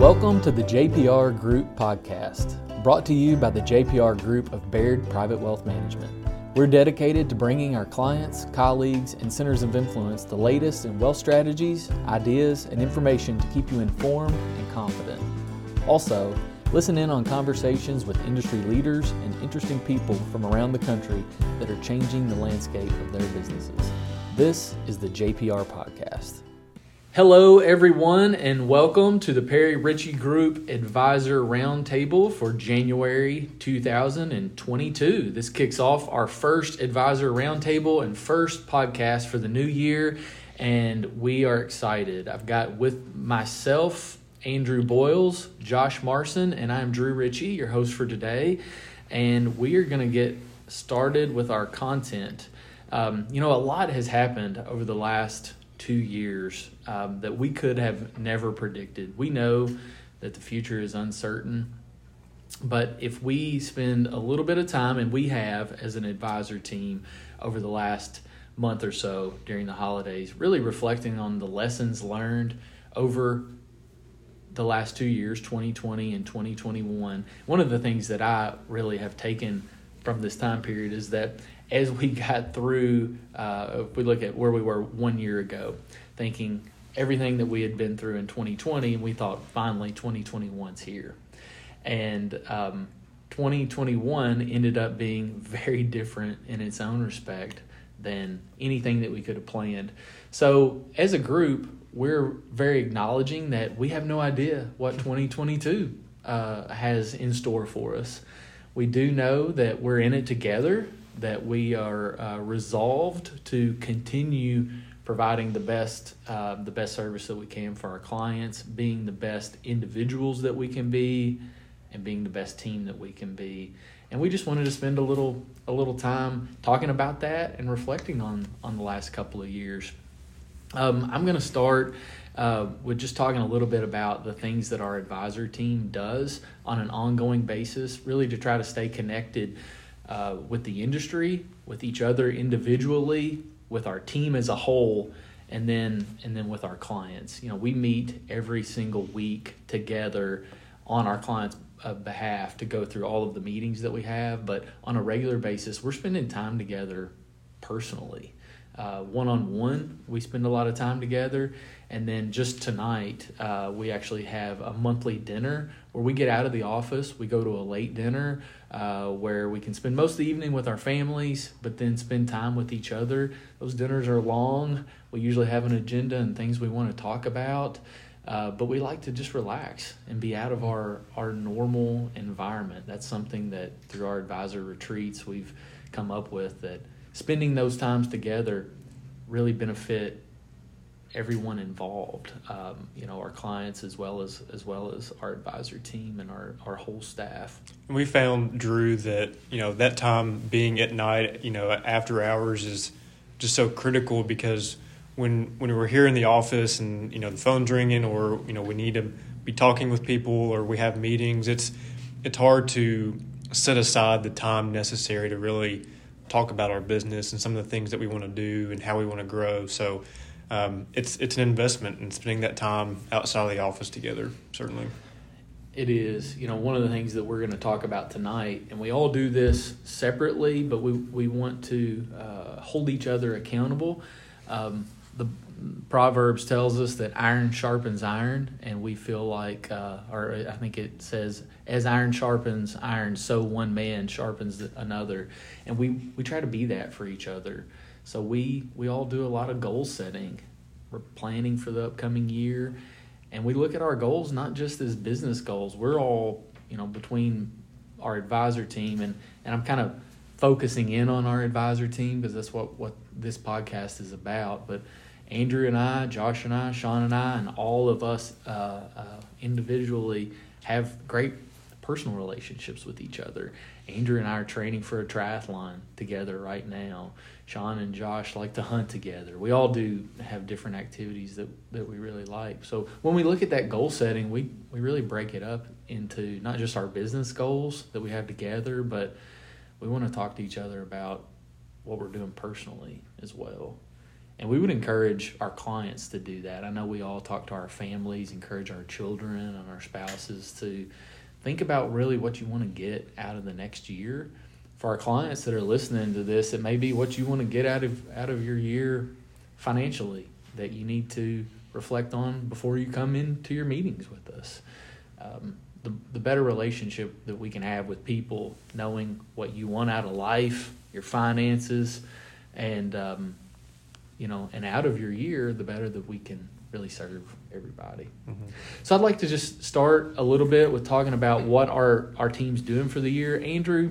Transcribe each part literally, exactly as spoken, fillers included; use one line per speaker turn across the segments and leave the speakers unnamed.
Welcome to the J P R Group podcast, brought to you by the J P R Group of Baird Private Wealth Management. We're dedicated to bringing our clients, colleagues, and centers of influence the latest in wealth strategies, ideas, and information to keep you informed and confident. Also, listen in on conversations with industry leaders and interesting people from around the country that are changing the landscape of their businesses. This is the J P R podcast. Hello, everyone, and welcome to the Perry Ritchie Group Advisor Roundtable for January two thousand twenty-two. This kicks off our first Advisor Roundtable and first podcast for the new year, and we are excited. I've got with myself Andrew Boyles, Josh Marson, and I'm Drew Ritchie, your host for today, and we are going to get started with our content. Um, you know, a lot has happened over the last two years um, that we could have never predicted. We know that the future is uncertain, but if we spend a little bit of time, and we have as an advisor team over the last month or so during the holidays, really reflecting on the lessons learned over the last two years, twenty twenty and twenty twenty-one, one of the things that I really have taken from this time period is that as we got through, uh, if we look at where we were one year ago, thinking everything that we had been through in twenty twenty, and we thought finally twenty twenty-one's here. And um, twenty twenty-one ended up being very different in its own respect than anything that we could have planned. So as a group, we're very acknowledging that we have no idea what twenty twenty-two uh, has in store for us. We do know that we're in it together, that we are uh, resolved to continue providing the best uh, the best service that we can for our clients, being the best individuals that we can be, and being the best team that we can be. And we just wanted to spend a little a little time talking about that and reflecting on on the last couple of years. Um, I'm going to start uh, with just talking a little bit about the things that our advisor team does on an ongoing basis, really to try to stay connected uh, with the industry, with each other individually, with our team as a whole, and then and then with our clients. You know, we meet every single week together on our clients' uh, behalf to go through all of the meetings that we have, but on a regular basis, we're spending time together personally. Uh, one-on-one, we spend a lot of time together. And then just tonight, uh, we actually have a monthly dinner where we get out of the office, we go to a late dinner uh, where we can spend most of the evening with our families, but then spend time with each other. Those dinners are long. We usually have an agenda and things we want to talk about, uh, but we like to just relax and be out of our, our normal environment. That's something that through our advisor retreats we've come up with, that spending those times together really benefit everyone involved, um, you know, our clients as well as as well as our advisor team and our, our whole staff.
We found, Drew, that, you know, that time being at night, you know, after hours is just so critical, because when when we're here in the office and, you know, the phone's ringing, or, you know, we need to be talking with people, or we have meetings, it's it's hard to set aside the time necessary to really talk about our business and some of the things that we want to do and how we want to grow. So um, it's it's an investment in spending that time outside of the office together, certainly.
It is. You know, one of the things that we're going to talk about tonight, and we all do this separately, but we, we want to uh, hold each other accountable. Um, the Proverbs tells us that iron sharpens iron, and we feel like, uh, or I think it says, as iron sharpens iron, so one man sharpens another. And we, we try to be that for each other. So we, we all do a lot of goal setting. We're planning for the upcoming year, and we look at our goals not just as business goals. We're all, you know, between our advisor team, and, and I'm kind of focusing in on our advisor team because that's what, what this podcast is about. But Andrew and I, Josh and I, Sean and I, and all of us uh, uh, individually have great personal relationships with each other. Andrew and I are training for a triathlon together right now. Sean and Josh like to hunt together. We all do have different activities that, that we really like. So when we look at that goal setting, we, we really break it up into not just our business goals that we have together, but we want to talk to each other about what we're doing personally as well. And we would encourage our clients to do that. I know we all talk to our families, encourage our children and our spouses to think about really what you want to get out of the next year. For our clients that are listening to this, it may be what you want to get out of out of your year financially that you need to reflect on before you come into your meetings with us. Um, the, the better relationship that we can have with people, knowing what you want out of life, your finances, and um, you know, and out of your year, the better that we can really serve everybody. Mm-hmm. So I'd like to just start a little bit with talking about what our, our team's doing for the year. Andrew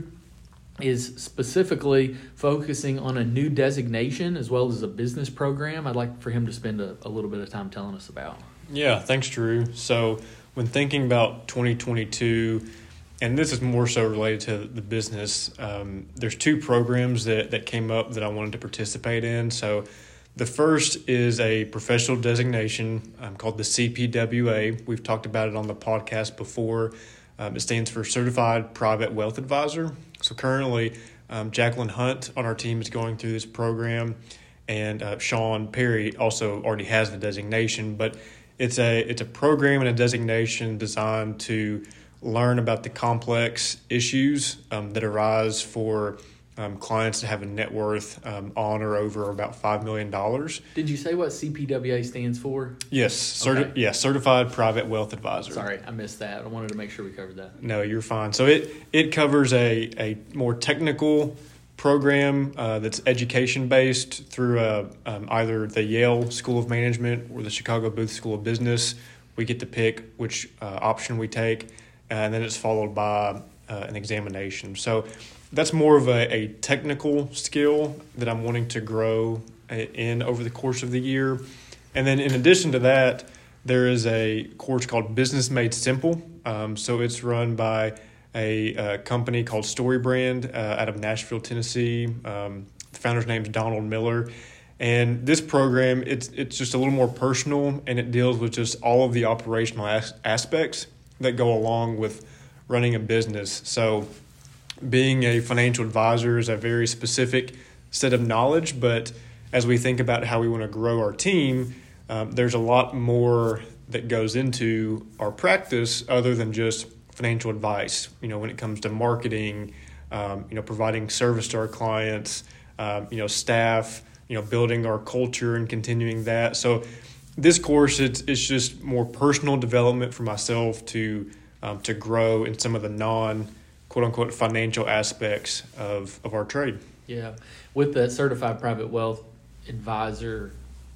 is specifically focusing on a new designation as well as a business program I'd like for him to spend a, a little bit of time telling us about.
Yeah, thanks, Drew. So when thinking about twenty twenty-two, and this is more so related to the business, um, there's two programs that, that came up that I wanted to participate in. So the first is a professional designation um, called the C P W A. We've talked about it on the podcast before. Um, it stands for Certified Private Wealth Advisor. So currently, um, Jacqueline Hunt on our team is going through this program, and uh, Sean Perry also already has the designation. But it's a it's a program and a designation designed to learn about the complex issues um, that arise for um, clients that have a net worth um, on or over about five million dollars.
Did you say what C P W A stands for?
Yes, certi- okay. yeah, Certified Private Wealth Advisor.
Sorry, I missed that. I wanted to make sure we covered that.
No, you're fine. So it, it covers a, a more technical program uh, that's education-based through uh, um, either the Yale School of Management or the Chicago Booth School of Business. We get to pick which uh, option we take, and then it's followed by uh, an examination. So that's more of a, a technical skill that I'm wanting to grow in over the course of the year. And then in addition to that, there is a course called Business Made Simple. Um, so it's run by a, a company called StoryBrand uh, out of Nashville, Tennessee. Um, the founder's name is Donald Miller. And this program, it's it's just a little more personal, and it deals with just all of the operational as- aspects that go along with running a business. So being a financial advisor is a very specific set of knowledge, but as we think about how we want to grow our team, um, there's a lot more that goes into our practice other than just financial advice. You know, when it comes to marketing, um, you know, providing service to our clients, um, you know, staff, you know, building our culture and continuing that. So this course, it's it's just more personal development for myself to um, to grow in some of the non quote unquote financial aspects of, of our trade.
Yeah. With the Certified Private Wealth Advisor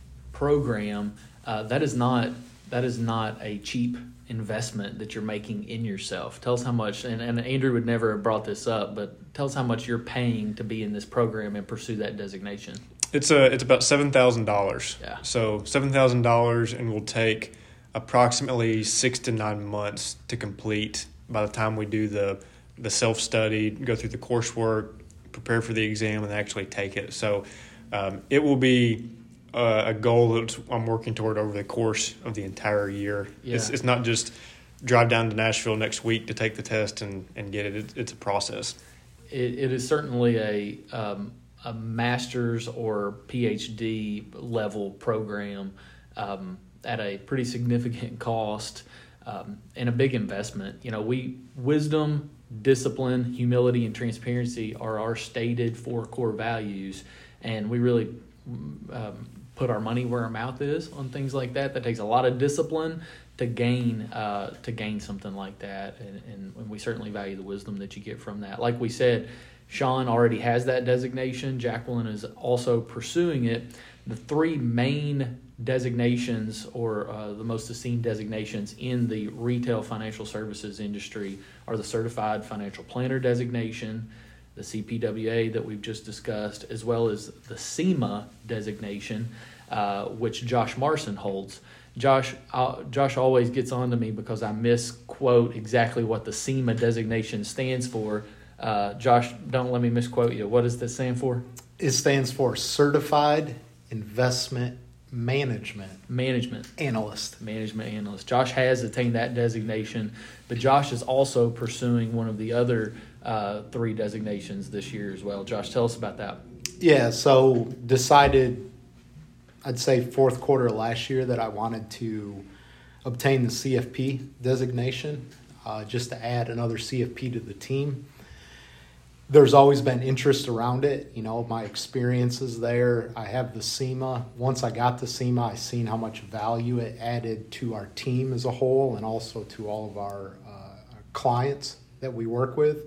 program, uh, that is not that is not a cheap investment that you're making in yourself. Tell us how much, and, and Andrew would never have brought this up, but tell us how much you're paying to be in this program and pursue that designation.
It's a it's about seven thousand dollars.
Yeah.
So seven thousand dollars, and will take approximately six to nine months to complete by the time we do the the self-study, go through the coursework, prepare for the exam, and actually take it. So um, it will be uh, a goal that I'm working toward over the course of the entire year.
Yeah.
It's, it's not just drive down to Nashville next week to take the test and, and get it. it. It's a process.
It, it is certainly a um, a master's or P H D level program um, at a pretty significant cost um, and a big investment. You know, we wisdom, discipline, humility, and transparency are our stated four core values, and we really um, put our money where our mouth is on things like that. That takes a lot of discipline to gain uh, to gain something like that, and, and we certainly value the wisdom that you get from that. Like we said, Sean already has that designation. Jacqueline is also pursuing it. The three main designations, or uh, the most esteemed designations in the retail financial services industry, are the Certified Financial Planner designation, the C P W A that we've just discussed, as well as the C M A designation, uh, which Josh Marson holds. Josh uh, Josh always gets on to me because I misquote exactly what the C M A designation stands for. Uh, Josh, don't let me misquote you. What does this stand for?
It stands for Certified Investment Management.
Management.
Analyst.
Management Analyst. Josh has attained that designation, but Josh is also pursuing one of the other uh, three designations this year as well. Josh, tell us about that.
Yeah, so decided I'd say fourth quarter last year that I wanted to obtain the C F P designation, uh, just to add another C F P to the team. There's always been interest around it. You know, my experiences there. I have the SEMA. Once I got the SEMA, I seen how much value it added to our team as a whole and also to all of our uh, clients that we work with.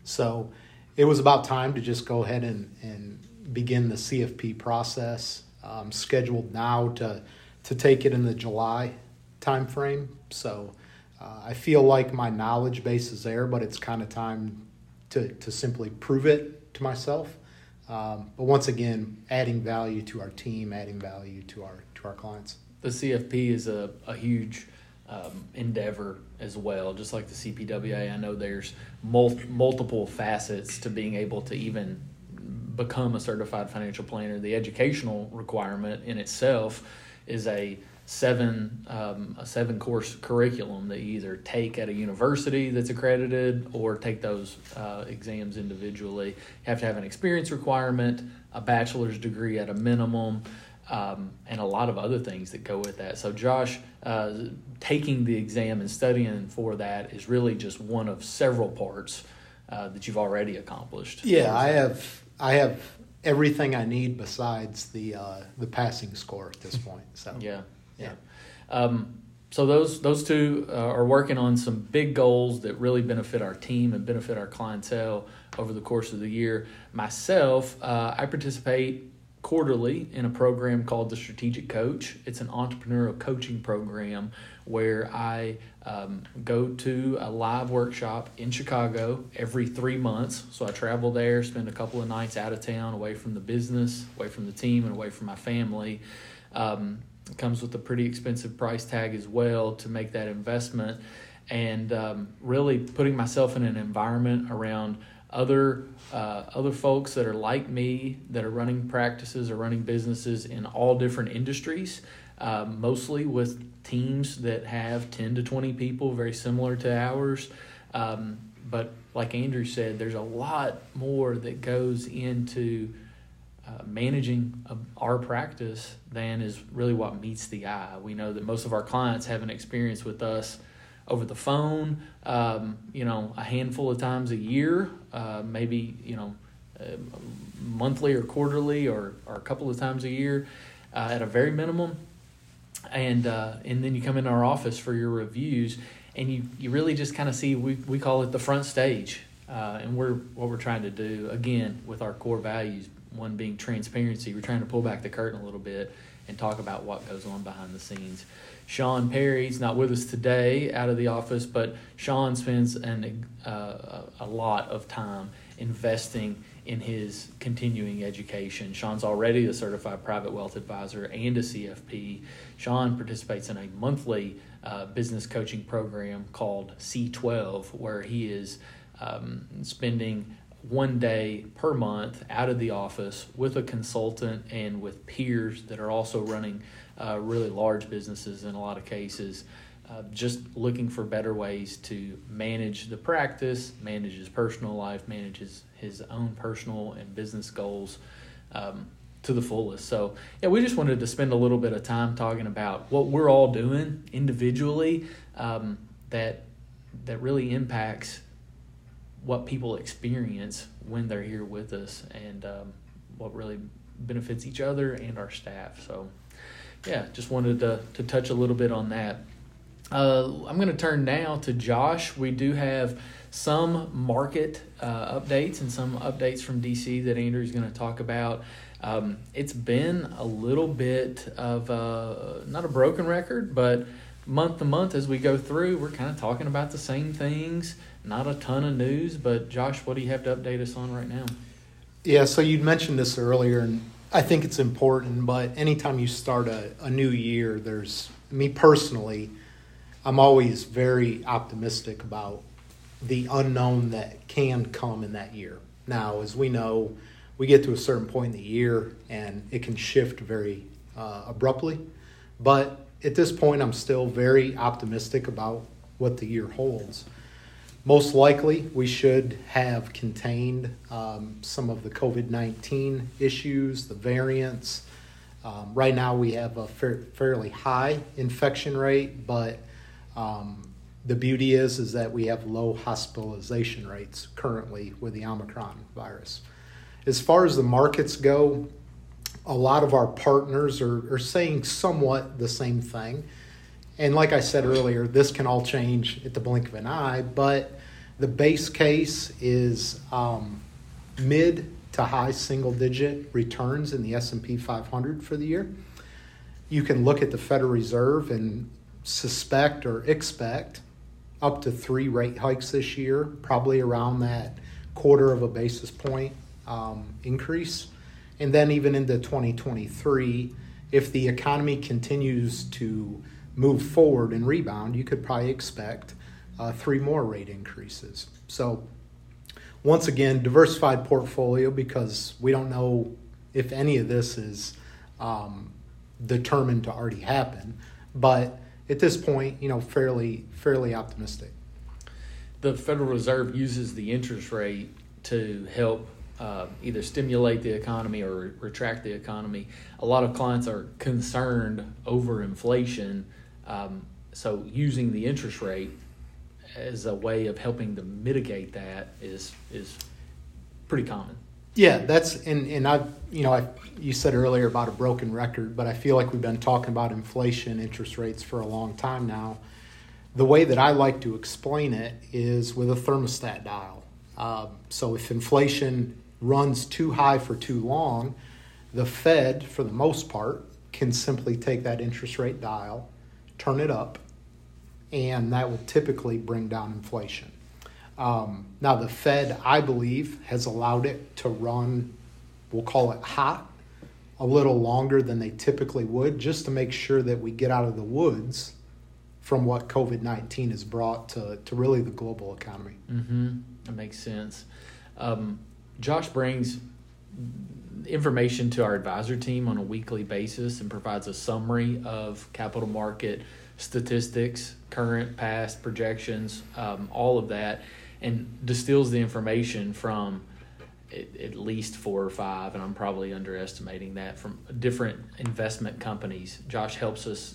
So it was about time to just go ahead and, and begin the C F P process. Um, scheduled now to to take it in the July timeframe. So uh, I feel like my knowledge base is there, but it's kind of time to, to simply prove it to myself. Um, but once again, adding value to our team, adding value to our to our clients.
The C F P is a, a huge um, endeavor as well, just like the C P W A. I know there's mul- multiple facets to being able to even become a certified financial planner. The educational requirement in itself is a seven um, a seven course curriculum that you either take at a university that's accredited or take those uh, exams individually. You have to have an experience requirement, a bachelor's degree at a minimum, um, and a lot of other things that go with that. So Josh, uh, taking the exam and studying for that is really just one of several parts uh, that you've already accomplished.
Yeah, I have I have everything I need besides the uh, the passing score at this point. So
yeah. Yeah. Um, so those those two uh, are working on some big goals that really benefit our team and benefit our clientele over the course of the year. Myself, uh, I participate quarterly in a program called the Strategic Coach. It's an entrepreneurial coaching program where I um, go to a live workshop in Chicago every three months. So I travel there, spend a couple of nights out of town, away from the business, away from the team, and away from my family. Um, It comes with a pretty expensive price tag as well to make that investment, and um, really putting myself in an environment around other uh, other folks that are like me, that are running practices or running businesses in all different industries, uh, mostly with teams that have ten to twenty people, very similar to ours. Um, but like Andrew said, there's a lot more that goes into Uh, managing uh, our practice than is really what meets the eye. We know that most of our clients have an experience with us over the phone, um, you know, a handful of times a year, uh, maybe, you know, uh, monthly or quarterly or, or a couple of times a year uh, at a very minimum. And uh, and then you come into our office for your reviews, and you, you really just kind of see, we, we call it the front stage. Uh, and we're what we're trying to do, again, with our core values, one being transparency. We're trying to pull back the curtain a little bit and talk about what goes on behind the scenes. Sean Perry's not with us today out of the office, but Sean spends an, uh, a lot of time investing in his continuing education. Sean's already a certified private wealth advisor and a C F P. Sean participates in a monthly uh, business coaching program called C twelve, where he is um, spending one day per month out of the office with a consultant and with peers that are also running uh, really large businesses in a lot of cases, uh, just looking for better ways to manage the practice, manage his personal life, manage his, his own personal and business goals um, to the fullest. So, yeah, we just wanted to spend a little bit of time talking about what we're all doing individually um, that that really impacts what people experience when they're here with us, and um, what really benefits each other and our staff. So, yeah, just wanted to, to touch a little bit on that. Uh, I'm going to turn now to Josh. We do have some market uh, updates and some updates from D C that Andrew's going to talk about. Um, it's been a little bit of, a, not a broken record, but month to month as we go through, we're kind of talking about the same things. Not a ton of news, but Josh, what do you have to update us on right now?
Yeah, so you'd mentioned this earlier, and I think it's important, but anytime you start a, a new year, there's, me personally, I'm always very optimistic about the unknown that can come in that year. Now, as we know, we get to a certain point in the year, and it can shift very uh, abruptly, but at this point, I'm still very optimistic about what the year holds. Most likely, we should have contained um, some of the covid nineteen issues, the variants, Um, right now we have a fair, fairly high infection rate, but um, the beauty is is that we have low hospitalization rates currently with the Omicron virus. As far as the markets go, a lot of our partners are, are saying somewhat the same thing. And like I said earlier, this can all change at the blink of an eye, but the base case is um, mid to high single-digit returns in the S and P five hundred for the year. You can look at the Federal Reserve and suspect or expect up to three rate hikes this year, probably around that quarter of a basis point um, increase. And then even into twenty twenty-three, if the economy continues to move forward and rebound, you could probably expect uh, three more rate increases. So once again, diversified portfolio, because we don't know if any of this is um, determined to already happen. But at this point, you know, fairly fairly optimistic.
The Federal Reserve uses the interest rate to help uh, either stimulate the economy or re- retract the economy. A lot of clients are concerned over inflation, um, so using the interest rate as a way of helping to mitigate that is is pretty common.
Yeah, that's and and I you know I you said earlier about a broken record, but I feel like we've been talking about inflation, interest rates for a long time now. The way that I like to explain it is with a thermostat dial. Um, so if inflation runs too high for too long, the Fed, for the most part, can simply take that interest rate dial, turn it up, and that will typically bring down inflation. Um, now, the Fed, I believe, has allowed it to run, we'll call it hot, a little longer than they typically would, just to make sure that we get out of the woods from what covid nineteen has brought to, to really the global economy.
Mm-hmm. That makes sense. Um, Josh brings information to our advisor team on a weekly basis and provides a summary of capital market statistics, current, past projections, um, all of that, and distills the information from at, at least four or five, and I'm probably underestimating that, from different investment companies. Josh helps us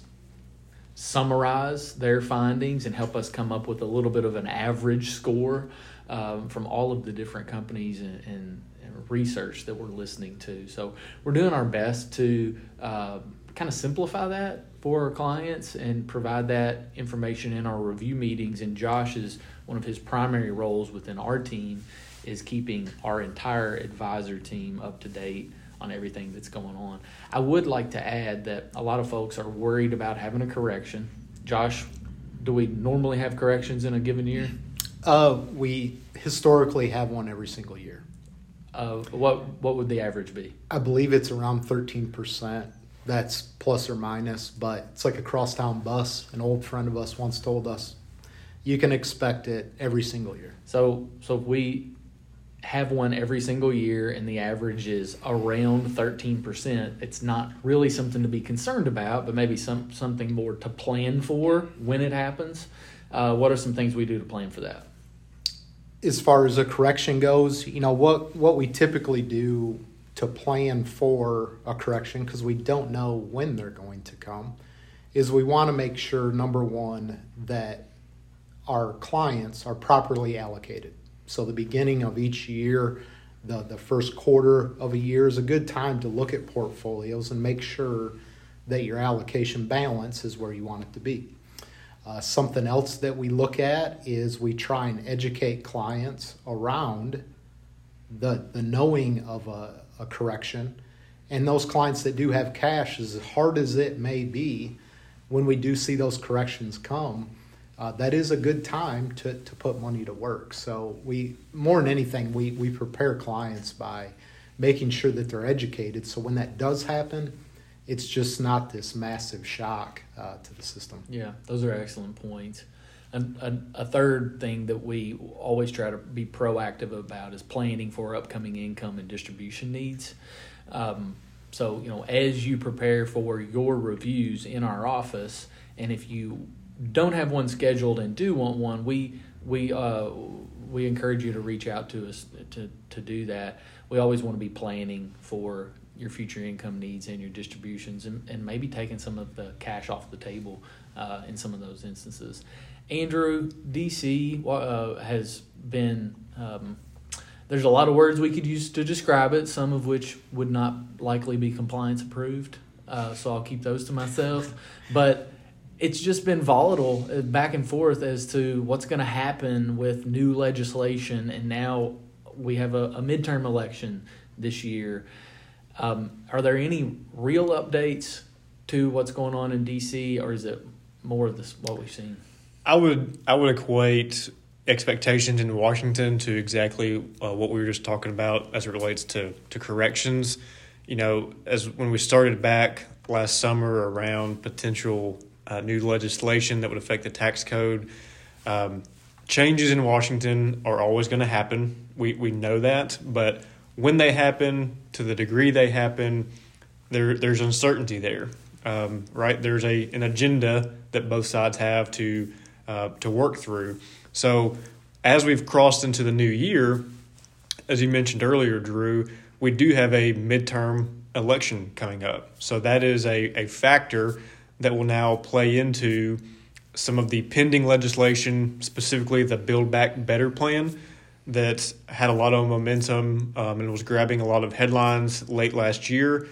summarize their findings and help us come up with a little bit of an average score um, from all of the different companies and, and, and research that we're listening to. So we're doing our best to uh, kind of simplify that for our clients and provide that information in our review meetings. And Josh is one of his primary roles within our team is keeping our entire advisor team up to date on everything that's going on. I would like to add that a lot of folks are worried about having a correction. Josh, do we normally have corrections in a given year?
Uh, we historically have one every single year.
Uh, what what would the average be?
I believe it's around thirteen percent. That's plus or minus, but it's like a crosstown bus. An old friend of us once told us, you can expect it every single year.
So so if we have one every single year and the average is around thirteen percent, it's not really something to be concerned about, but maybe some something more to plan for when it happens. Uh, what are some things we do to plan for that?
As far as a correction goes, you know, what, what we typically do to plan for a correction, because we don't know when they're going to come, is we want to make sure, number one, that our clients are properly allocated. So the beginning of each year, the, the first quarter of a year is a good time to look at portfolios and make sure that your allocation balance is where you want it to be. Uh, something else that we look at is we try and educate clients around the, the knowing of a, a correction. And those clients that do have cash, as hard as it may be, when we do see those corrections come, Uh, that is a good time to, to put money to work. So we, more than anything, we, we prepare clients by making sure that they're educated. So when that does happen, it's just not this massive shock uh, to the system.
Yeah, those are excellent points. And a, a third thing that we always try to be proactive about is planning for upcoming income and distribution needs. Um, so, you know, as you prepare for your reviews in our office, and if you don't have one scheduled and do want one, we we uh, we encourage you to reach out to us to, to do that. We always want to be planning for your future income needs and your distributions, and, and maybe taking some of the cash off the table uh, in some of those instances. Andrew, D C uh, has been, um, there's a lot of words we could use to describe it, some of which would not likely be compliance approved, uh, so I'll keep those to myself. But it's just been volatile back and forth as to what's going to happen with new legislation, and now we have a, a midterm election this year. Um, are there any real updates to what's going on in D C, or is it more of this what we've seen?
I would I would equate expectations in Washington to exactly uh, what we were just talking about as it relates to, to corrections. You know, as when we started back last summer around potential uh, new legislation that would affect the tax code, um, changes in Washington are always going to happen. We we know that, but when they happen, to the degree they happen, there there's uncertainty there, um, right? There's a an agenda that both sides have to uh, to work through. So as we've crossed into the new year, as you mentioned earlier, Drew, we do have a midterm election coming up. So that is a, a factor that will now play into some of the pending legislation, specifically the Build Back Better plan that had a lot of momentum um, and was grabbing a lot of headlines late last year.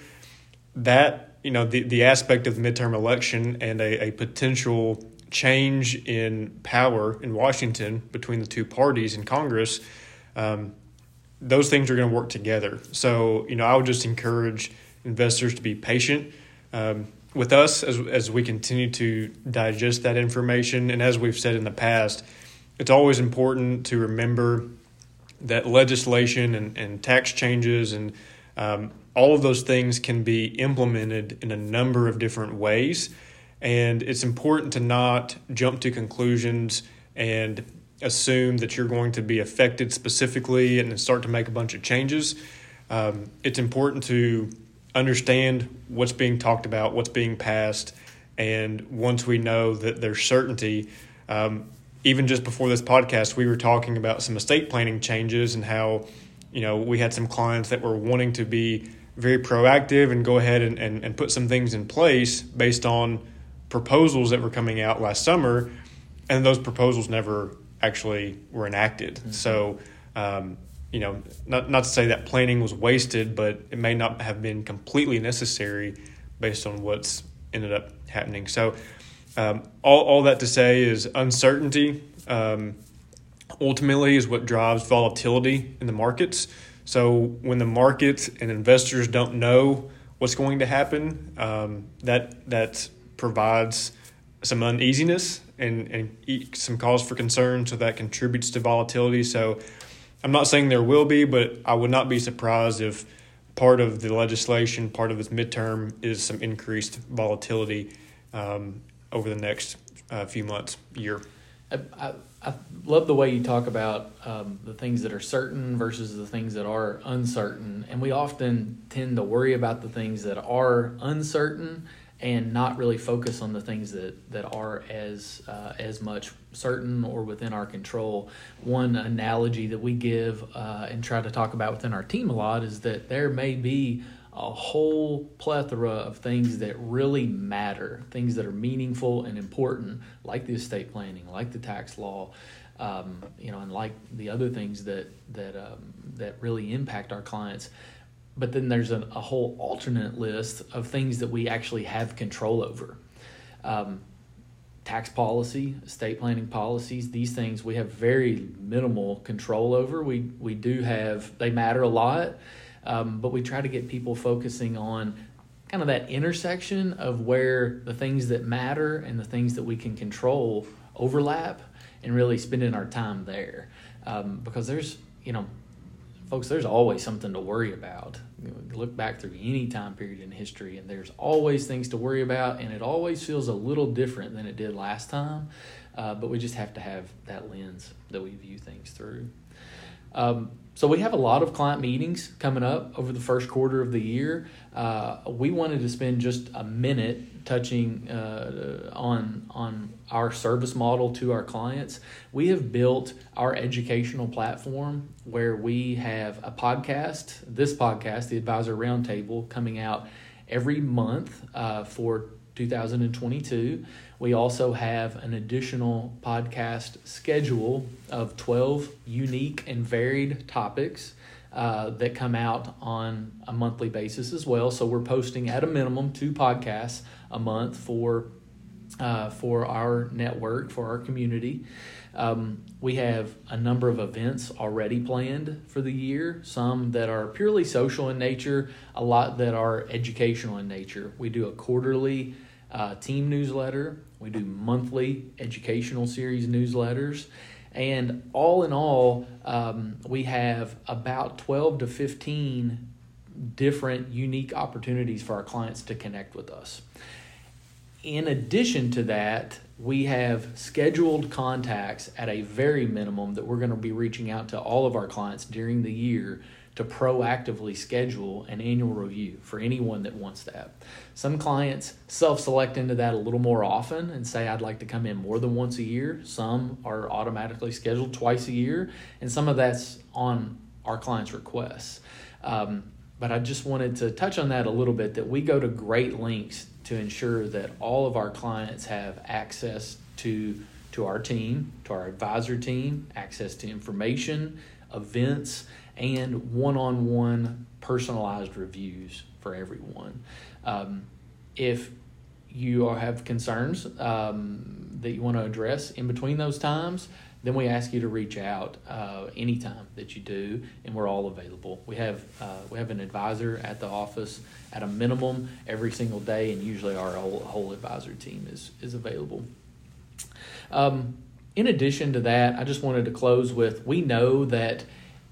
That, you know, the, the aspect of the midterm election and a, a potential change in power in Washington between the two parties in Congress, um, those things are going to work together. So, you know, I would just encourage investors to be patient um, with us as as we continue to digest that information. And as we've said in the past, it's always important to remember that legislation and, and tax changes and um, all of those things can be implemented in a number of different ways. And it's important to not jump to conclusions and assume that you're going to be affected specifically and start to make a bunch of changes. Um, it's important to understand what's being talked about, what's being passed, and once we know that there's certainty, um, even just before this podcast, we were talking about some estate planning changes and how, you know, we had some clients that were wanting to be very proactive and go ahead and, and, and put some things in place based on proposals that were coming out last summer, and those proposals never actually were enacted. Mm-hmm. So, um, you know, not not to say that planning was wasted, but it may not have been completely necessary based on what's ended up happening. So, um, all all that to say is uncertainty um, ultimately is what drives volatility in the markets. So when the market and investors don't know what's going to happen, um, that that provides some uneasiness and, and some cause for concern, so that contributes to volatility. So I'm not saying there will be, but I would not be surprised if part of the legislation, part of this midterm, is some increased volatility um, over the next uh, few months, year.
I, I, I love the way you talk about um, the things that are certain versus the things that are uncertain. And we often tend to worry about the things that are uncertain and not really focus on the things that, that are as uh, as much certain or within our control. One analogy that we give uh, and try to talk about within our team a lot is that there may be a whole plethora of things that really matter, things that are meaningful and important, like the estate planning, like the tax law, um, you know, and like the other things that that um, that really impact our clients. But then there's a, a whole alternate list of things that we actually have control over. Um, tax policy, estate planning policies, these things we have very minimal control over. We we do have, they matter a lot, um, but we try to get people focusing on kind of that intersection of where the things that matter and the things that we can control overlap, and really spending our time there. Um, because there's, you know, folks, there's always something to worry about. You look back through any time period in history, and there's always things to worry about, and it always feels a little different than it did last time. Uh, but we just have to have that lens that we view things through. Um, so we have a lot of client meetings coming up over the first quarter of the year. Uh, we wanted to spend just a minute touching uh, on on our service model to our clients, we have built our educational platform where we have a podcast, this podcast, the Advisor Roundtable, coming out every month uh, for two thousand twenty-two. We also have an additional podcast schedule of twelve unique and varied topics uh, that come out on a monthly basis as well. So we're posting at a minimum two podcasts a month for uh, for our network, for our community. Um, we have a number of events already planned for the year, some that are purely social in nature, a lot that are educational in nature. We do a quarterly uh, team newsletter. We do monthly educational series newsletters. And all in all, um, we have about twelve to fifteen different unique opportunities for our clients to connect with us. In addition to that, we have scheduled contacts at a very minimum that we're going to be reaching out to all of our clients during the year to proactively schedule an annual review for anyone that wants that. Some clients self-select into that a little more often and say, I'd like to come in more than once a year. Some are automatically scheduled twice a year, and some of that's on our clients' requests. Um, but I just wanted to touch on that a little bit, that we go to great lengths to ensure that all of our clients have access to, to our team, to our advisor team, access to information, events, and one-on-one personalized reviews for everyone. Um, if you are, have concerns um, that you want to address in between those times, then we ask you to reach out uh, anytime that you do, and we're all available. We have uh, we have an advisor at the office at a minimum every single day, and usually our whole, whole advisor team is is available. Um, in addition to that, I just wanted to close with, we know that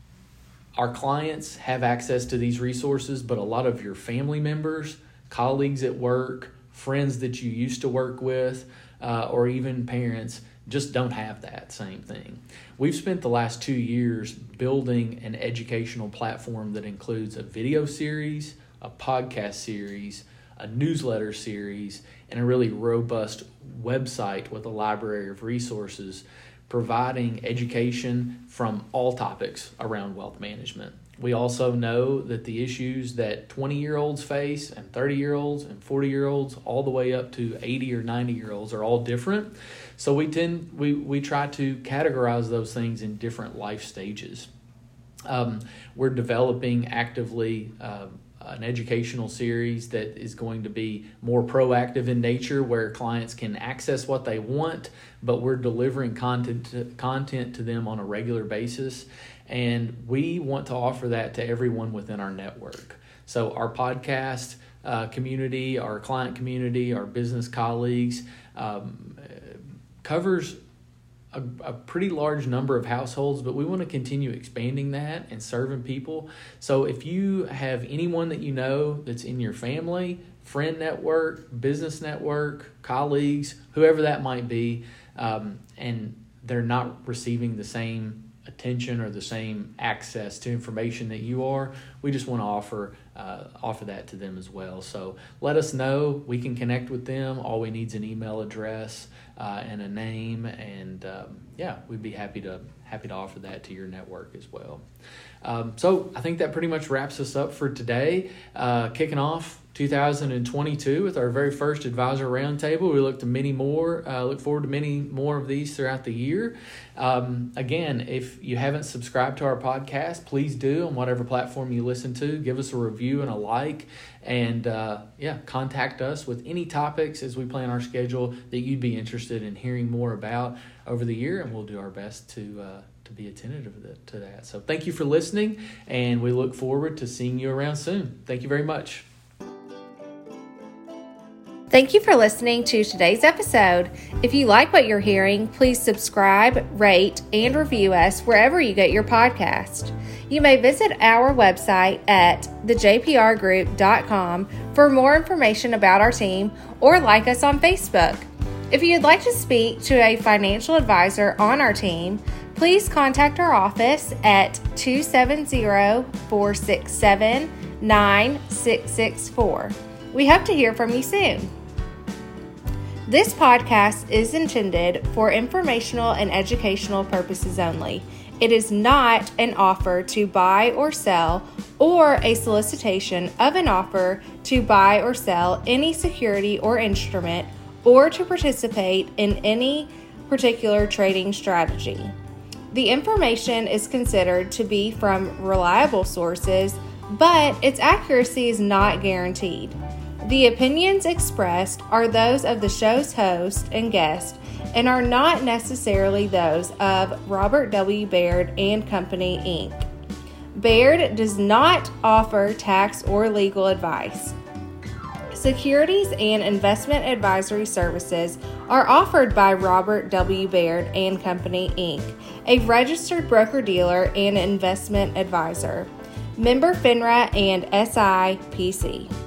our clients have access to these resources, but a lot of your family members, colleagues at work, friends that you used to work with, uh, or even parents just don't have that same thing. We've spent the last two years building an educational platform that includes a video series, a podcast series, a newsletter series, and a really robust website with a library of resources providing education from all topics around wealth management. We also know that the issues that twenty-year-olds face and thirty-year-olds and forty-year-olds all the way up to eighty or ninety-year-olds are all different. So we tend we, we try to categorize those things in different life stages. Um, we're developing actively uh, an educational series that is going to be more proactive in nature, where clients can access what they want, but we're delivering content to, content to them on a regular basis. And we want to offer that to everyone within our network. So our podcast uh, community, our client community, our business colleagues um, covers a, a pretty large number of households, but we want to continue expanding that and serving people. So if you have anyone that you know that's in your family, friend network, business network, colleagues, whoever that might be, um, and they're not receiving the same attention or the same access to information that you are, we just want to offer uh, offer that to them as well. So let us know. We can connect with them. All we need is an email address uh, and a name, and um, yeah, we'd be happy to happy to offer that to your network as well. Um, so I think that pretty much wraps us up for today. Uh, kicking off two thousand twenty-two with our very first Advisor Roundtable. We look to many more, uh, look forward to many more of these throughout the year. Um, again, if you haven't subscribed to our podcast, please do on whatever platform you listen to. Give us a review and a like, and uh, yeah, contact us with any topics as we plan our schedule that you'd be interested in hearing more about over the year, and we'll do our best to uh, to be attentive to that. So thank you for listening, and we look forward to seeing you around soon. Thank you very much.
Thank you for listening to today's episode. If you like what you're hearing, please subscribe, rate, and review us wherever you get your podcast. You may visit our website at the j p r group dot com for more information about our team, or like us on Facebook. If you'd like to speak to a financial advisor on our team, please contact our office at two seven zero, four six seven, nine six six four. We hope to hear from you soon. This podcast is intended for informational and educational purposes only. It is not an offer to buy or sell or a solicitation of an offer to buy or sell any security or instrument or to participate in any particular trading strategy. The information is considered to be from reliable sources, but its accuracy is not guaranteed. The opinions expressed are those of the show's host and guest and are not necessarily those of Robert W. Baird and Company, Incorporated. Baird does not offer tax or legal advice. Securities and investment advisory services are offered by Robert W. Baird and Company, Incorporated, a registered broker-dealer and investment advisor. Member FINRA and S I P C.